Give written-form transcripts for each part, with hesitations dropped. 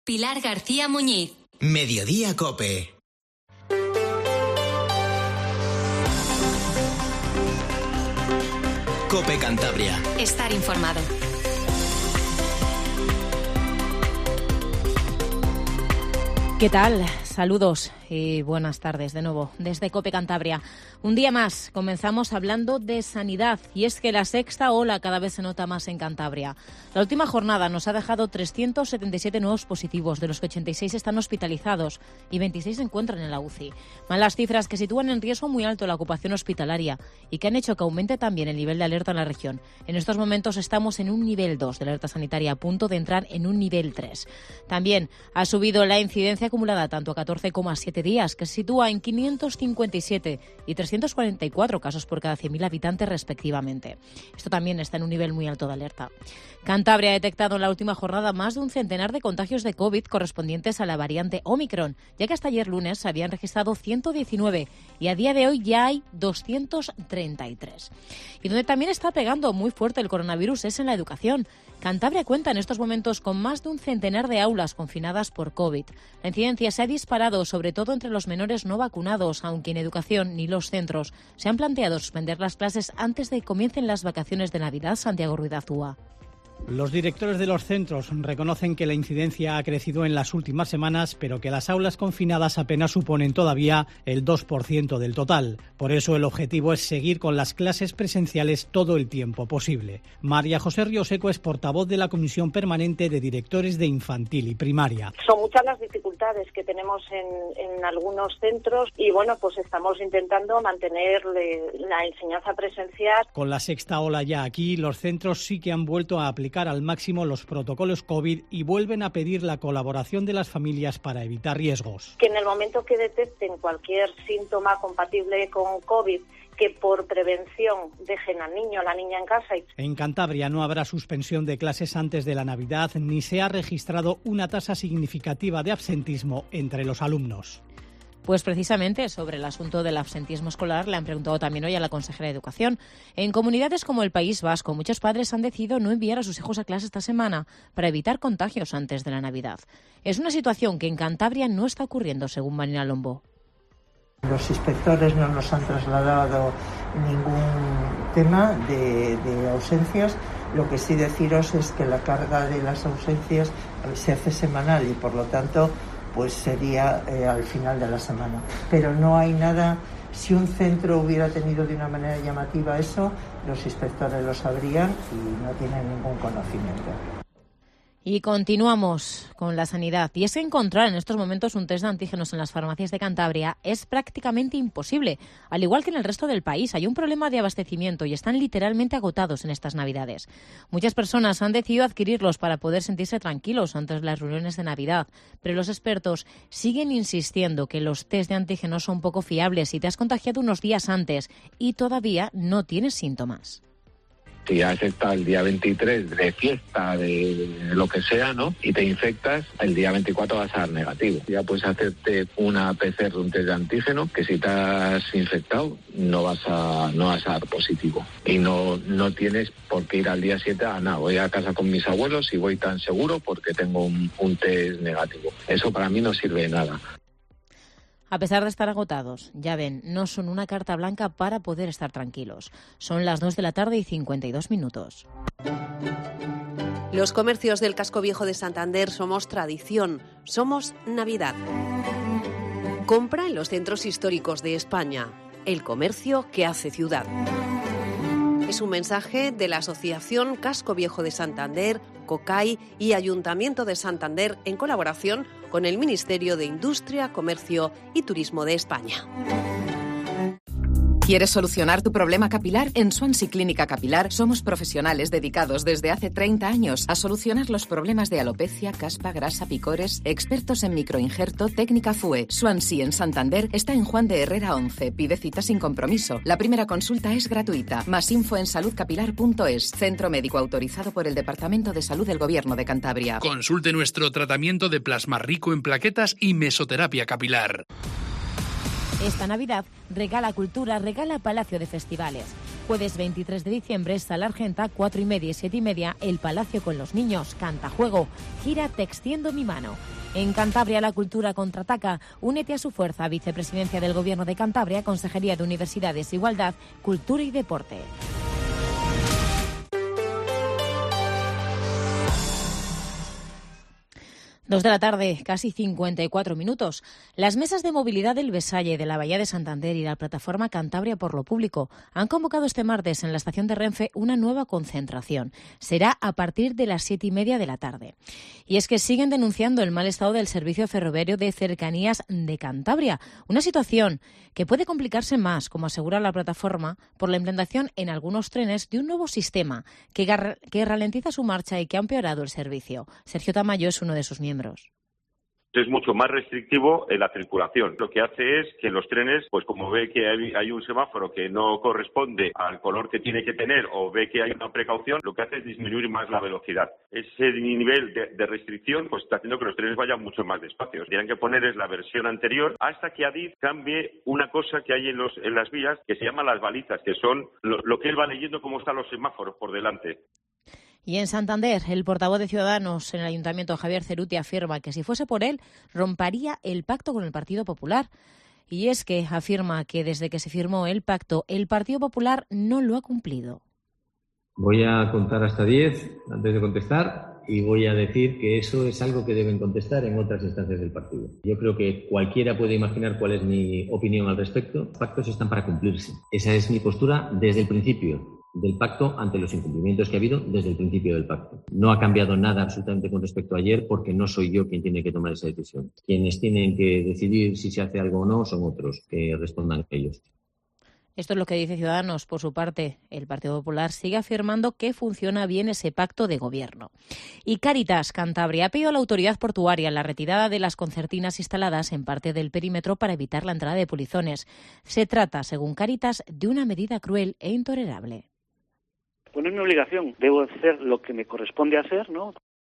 Pilar García Muñiz. Mediodía COPE. COPE Cantabria. Estar informado. ¿Qué tal? Saludos y buenas tardes de nuevo desde COPE Cantabria. Un día más comenzamos hablando de sanidad y es que la sexta ola cada vez se nota más en Cantabria. La última jornada nos ha dejado 377 nuevos positivos, de los que 86 están hospitalizados y 26 se encuentran en la UCI. Malas cifras que sitúan en riesgo muy alto la ocupación hospitalaria y que han hecho que aumente también el nivel de alerta en la región. En estos momentos estamos en un nivel 2 de alerta sanitaria, a punto de entrar en un nivel 3. También ha subido la incidencia acumulada tanto a 14,7 días, que se sitúa en 557 y 344 casos por cada 100.000 habitantes respectivamente. Esto también está en un nivel muy alto de alerta. Cantabria ha detectado en la última jornada más de un centenar de contagios de COVID correspondientes a la variante Omicron, ya que hasta ayer lunes se habían registrado 119 y a día de hoy ya hay 233. Y donde también está pegando muy fuerte el coronavirus es en la educación. Cantabria cuenta en estos momentos con más de un centenar de aulas confinadas por COVID. La incidencia se ha disparado sobre todo entre los menores no vacunados, aunque en educación ni los centros se han planteado suspender las clases antes de que comiencen las vacaciones de Navidad. Santiago Ruiz de Azúa. Los directores de los centros reconocen que la incidencia ha crecido en las últimas semanas, pero que las aulas confinadas apenas suponen todavía el 2% del total. Por eso el objetivo es seguir con las clases presenciales todo el tiempo posible. María José Rioseco es portavoz de la Comisión Permanente de Directores de Infantil y Primaria. Son muchas las dificultades que tenemos en algunos centros y bueno, pues estamos intentando mantener la enseñanza presencial. Con la sexta ola ya aquí, los centros sí que han vuelto a aplicar al máximo los protocolos COVID y vuelven a pedir la colaboración de las familias para evitar riesgos. Que en el momento que detecten cualquier síntoma compatible con COVID, que por prevención dejen al niño o la niña en casa. En Cantabria no habrá suspensión de clases antes de la Navidad, ni se ha registrado una tasa significativa de absentismo entre los alumnos. Pues precisamente sobre el asunto del absentismo escolar le han preguntado también hoy a la consejera de Educación. En comunidades como el País Vasco, muchos padres han decidido no enviar a sus hijos a clase esta semana para evitar contagios antes de la Navidad. Es una situación que en Cantabria no está ocurriendo, según Marina Lombo. Los inspectores no nos han trasladado ningún tema de ausencias. Lo que sí deciros es que la carga de las ausencias se hace semanal y por lo tanto pues sería al final de la semana. Pero no hay nada, si un centro hubiera tenido de una manera llamativa eso, los inspectores lo sabrían y no tienen ningún conocimiento. Y continuamos con la sanidad. Y es que encontrar en estos momentos un test de antígenos en las farmacias de Cantabria es prácticamente imposible. Al igual que en el resto del país, hay un problema de abastecimiento y están literalmente agotados en estas Navidades. Muchas personas han decidido adquirirlos para poder sentirse tranquilos antes de las reuniones de Navidad, pero los expertos siguen insistiendo que los test de antígenos son poco fiables si te has contagiado unos días antes y todavía no tienes síntomas. Si has estado el día 23 de fiesta, de lo que sea, ¿no? Y te infectas, el día 24 vas a dar negativo. Ya puedes hacerte una PCR, un test de antígeno, que si te has infectado no vas a dar positivo. Y no tienes por qué ir al día 7 a nada. Voy a casa con mis abuelos y voy tan seguro porque tengo un test negativo. Eso para mí no sirve de nada. A pesar de estar agotados, ya ven, no son una carta blanca para poder estar tranquilos. Son las 2 de la tarde y 52 minutos. Los comercios del Casco Viejo de Santander somos tradición, somos Navidad. Compra en los centros históricos de España, el comercio que hace ciudad. Es un mensaje de la Asociación Casco Viejo de Santander, COCAI y Ayuntamiento de Santander en colaboración con el Ministerio de Industria, Comercio y Turismo de España. ¿Quieres solucionar tu problema capilar? En Swansea Clínica Capilar somos profesionales dedicados desde hace 30 años a solucionar los problemas de alopecia, caspa, grasa, picores, expertos en microinjerto, técnica FUE. Swansea en Santander está en Juan de Herrera 11. Pide cita sin compromiso. La primera consulta es gratuita. Más info en saludcapilar.es. Centro médico autorizado por el Departamento de Salud del Gobierno de Cantabria. Consulte nuestro tratamiento de plasma rico en plaquetas y mesoterapia capilar. Esta Navidad regala cultura, regala Palacio de Festivales. Jueves 23 de diciembre, Sala Argenta, 4:30 y 7:30, El Palacio con los niños, Cantajuego, gira Te extiendo mi mano. En Cantabria la cultura contraataca. Únete a su fuerza, Vicepresidencia del Gobierno de Cantabria, Consejería de Universidades, Igualdad, Cultura y Deporte. 2 de la tarde, casi 54 minutos. Las mesas de movilidad del Besalle, de la Bahía de Santander y la plataforma Cantabria por lo Público han convocado este martes en la estación de Renfe una nueva concentración. Será a partir de las 7:30 de la tarde. Y es que siguen denunciando el mal estado del servicio ferroviario de cercanías de Cantabria, una situación que puede complicarse más, como asegura la plataforma, por la implantación en algunos trenes de un nuevo sistema que ralentiza su marcha y que ha empeorado el servicio. Sergio Tamayo es uno de sus miembros. Es mucho más restrictivo en la circulación. Lo que hace es que los trenes, pues como ve que hay un semáforo que no corresponde al color que tiene que tener o ve que hay una precaución, lo que hace es disminuir más la velocidad. Ese nivel de restricción pues está haciendo que los trenes vayan mucho más despacio. Tienen que poner es la versión anterior hasta que Adif cambie una cosa que hay en las vías que se llama las balizas, que son lo que él va leyendo cómo están los semáforos por delante. Y en Santander, el portavoz de Ciudadanos en el Ayuntamiento, Javier Ceruti, afirma que si fuese por él, rompería el pacto con el Partido Popular. Y es que afirma que desde que se firmó el pacto, el Partido Popular no lo ha cumplido. Voy a contar hasta 10 antes de contestar y voy a decir que eso es algo que deben contestar en otras instancias del partido. Yo creo que cualquiera puede imaginar cuál es mi opinión al respecto. Los pactos están para cumplirse. Esa es mi postura desde el principio del pacto ante los incumplimientos que ha habido desde el principio del pacto. No ha cambiado nada absolutamente con respecto a ayer porque no soy yo quien tiene que tomar esa decisión. Quienes tienen que decidir si se hace algo o no son otros, que respondan ellos. Esto es lo que dice Ciudadanos. Por su parte, el Partido Popular sigue afirmando que funciona bien ese pacto de gobierno. Y Cáritas Cantabria ha pedido a la autoridad portuaria la retirada de las concertinas instaladas en parte del perímetro para evitar la entrada de polizones. Se trata, según Cáritas, de una medida cruel e intolerable. Pues no es mi obligación, debo hacer lo que me corresponde hacer, ¿no?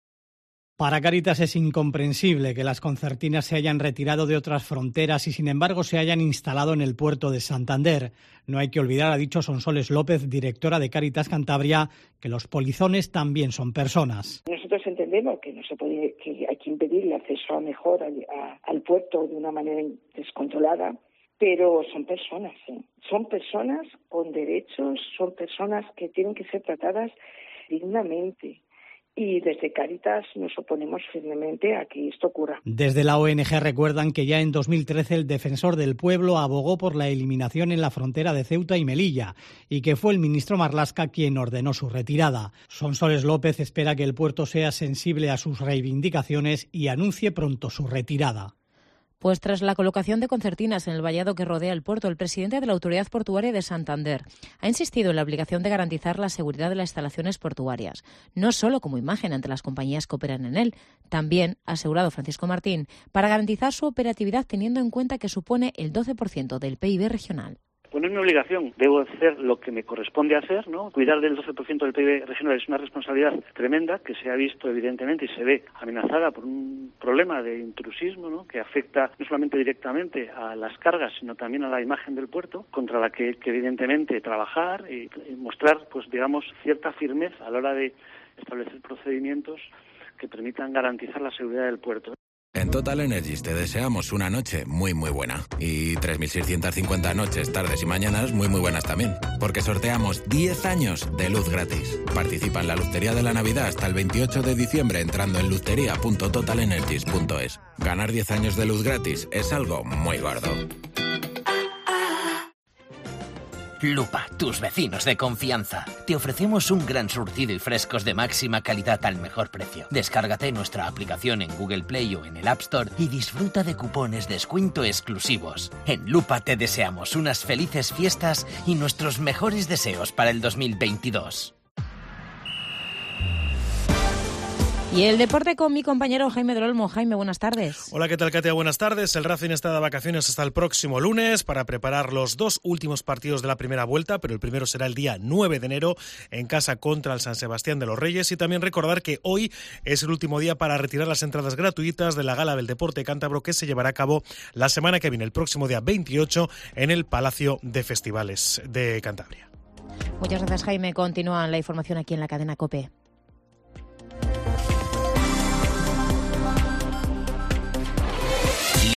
Para Cáritas es incomprensible que las concertinas se hayan retirado de otras fronteras y, sin embargo, se hayan instalado en el puerto de Santander. No hay que olvidar, ha dicho Sonsoles López, directora de Cáritas Cantabria, que los polizones también son personas. Nosotros entendemos que no se puede, que hay que impedir el acceso mejor al puerto de una manera descontrolada, pero son personas, son personas con derechos, son personas que tienen que ser tratadas dignamente. Y desde Cáritas nos oponemos firmemente a que esto ocurra. Desde la ONG recuerdan que ya en 2013 el Defensor del Pueblo abogó por la eliminación en la frontera de Ceuta y Melilla y que fue el ministro Marlaska quien ordenó su retirada. Sonsoles López espera que el puerto sea sensible a sus reivindicaciones y anuncie pronto su retirada. Pues tras la colocación de concertinas en el vallado que rodea el puerto, el presidente de la Autoridad Portuaria de Santander ha insistido en la obligación de garantizar la seguridad de las instalaciones portuarias, no solo como imagen ante las compañías que operan en él, también, ha asegurado Francisco Martín, para garantizar su operatividad teniendo en cuenta que supone el 12% del PIB regional. Pues no es mi obligación, debo hacer lo que me corresponde hacer, ¿no? Cuidar del 12% del PIB regional es una responsabilidad tremenda que se ha visto evidentemente y se ve amenazada por un problema de intrusismo, ¿no? Que afecta no solamente directamente a las cargas, sino también a la imagen del puerto, contra la que evidentemente trabajar y mostrar, pues digamos, cierta firmeza a la hora de establecer procedimientos que permitan garantizar la seguridad del puerto. En Total Energies te deseamos una noche muy muy buena y 3.650 noches, tardes y mañanas muy muy buenas también, porque sorteamos 10 años de luz gratis. Participa en la Lustería de la Navidad hasta el 28 de diciembre entrando en lusteria.totalenergies.es. Ganar 10 años de luz gratis es algo muy gordo. Lupa, tus vecinos de confianza. Te ofrecemos un gran surtido y frescos de máxima calidad al mejor precio. Descárgate nuestra aplicación en Google Play o en el App Store y disfruta de cupones descuento exclusivos. En Lupa te deseamos unas felices fiestas y nuestros mejores deseos para el 2022. Y el deporte con mi compañero Jaime del Olmo. Jaime, buenas tardes. Hola, ¿qué tal, Katia? Buenas tardes. El Racing está de vacaciones hasta el próximo lunes para preparar los 2 últimos partidos de la primera vuelta, pero el primero será el día 9 de enero en casa contra el San Sebastián de los Reyes. Y también recordar que hoy es el último día para retirar las entradas gratuitas de la Gala del Deporte Cántabro que se llevará a cabo la semana que viene, el próximo día 28, en el Palacio de Festivales de Cantabria. Muchas gracias, Jaime. Continúa la información aquí en la cadena COPE.